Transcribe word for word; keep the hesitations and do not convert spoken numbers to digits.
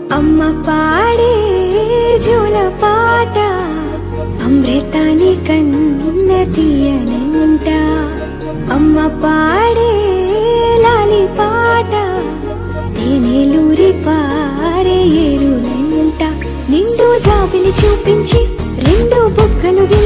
అమ్మ పాడే జోల పాట అమృతాని కన్న తీయనంట అమ్మ పాడే లాలి పాట తేనెలూరి పారే ఏరులంట నిండు జాబిలి చూపించి రెండు బుగ్గలు